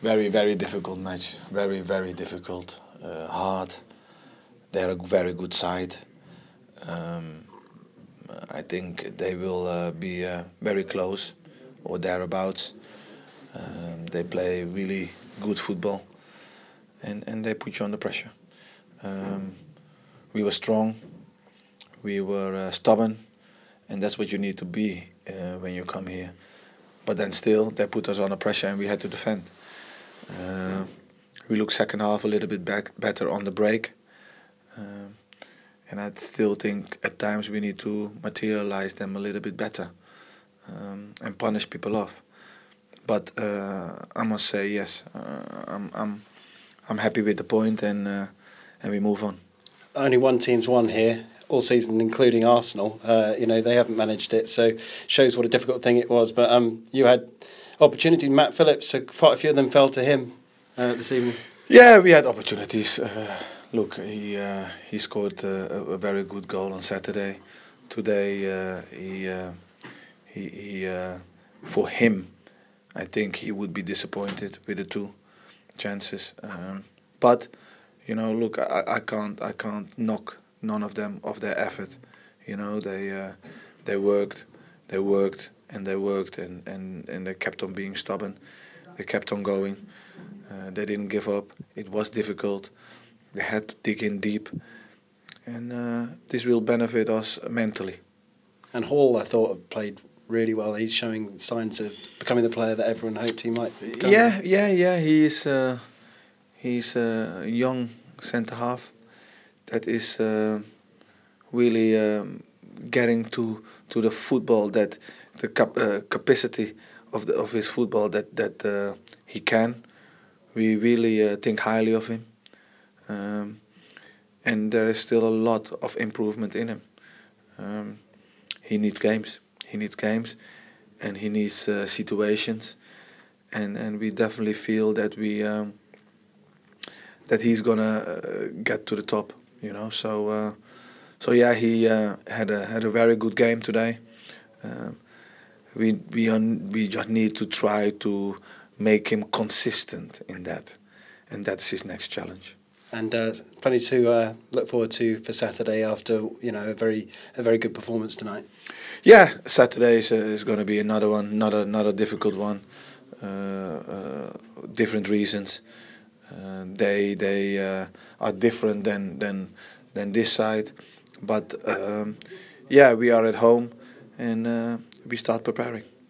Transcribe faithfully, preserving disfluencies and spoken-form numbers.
Very, very difficult match. Very, very difficult. Uh, hard. They're a very good side. Um, I think they will uh, be uh, very close or thereabouts. Um, they play really good football, and, and they put you under pressure. Um, we were strong. We were uh, stubborn, and that's what you need to be uh, when you come here. But then still, they put us under pressure, and we had to defend. Uh, we looked second half a little bit back, better on the break. Um, and I still think at times we need to materialize them a little bit better um, and punish people off. But uh, I must say, yes, uh, I'm, I'm, I'm happy with the point, and uh, and we move on. Only one team's won here all season, including Arsenal. Uh, you know, they haven't managed it, so shows what a difficult thing it was. But um, you had opportunity. Matt Phillips, uh, quite a few of them fell to him uh, this evening. Yeah, we had opportunities. Uh, look, he uh, he scored uh, a very good goal on Saturday. Today, uh, he uh, he, he uh, for him, I think he would be disappointed with the two chances. Um, but you know, look, I, I can't I can't knock none of them of their effort. You know, they uh, they worked, they worked, and they worked, and, and, and they kept on being stubborn. They kept on going. Uh, they didn't give up. It was difficult. They had to dig in deep, and uh, this will benefit us mentally. And Hall, I thought, played really well. He's showing signs of becoming the player that everyone hoped he might become. Yeah, yeah, yeah. He's uh, he's a young centre half that is uh, really um, getting to to the football, that the cap- uh, capacity of the, of his football that that uh, he can. We really uh, think highly of him, um, and there is still a lot of improvement in him. Um, he needs games. He needs games, and he needs uh, situations, and and we definitely feel that we um, that he's gonna uh, get to the top. You know, so uh, so yeah, he uh, had a had a very good game today. Um, we we un- we just need to try to make him consistent in that, and that's his next challenge. And uh, plenty to uh, look forward to for Saturday after, you know, a very a very good performance tonight. Yeah, Saturday is, uh, is going to be another one, another another difficult one. Uh, uh, different reasons. Uh, they they uh, are different than than than this side, but um, yeah, we are at home, and uh, we start preparing.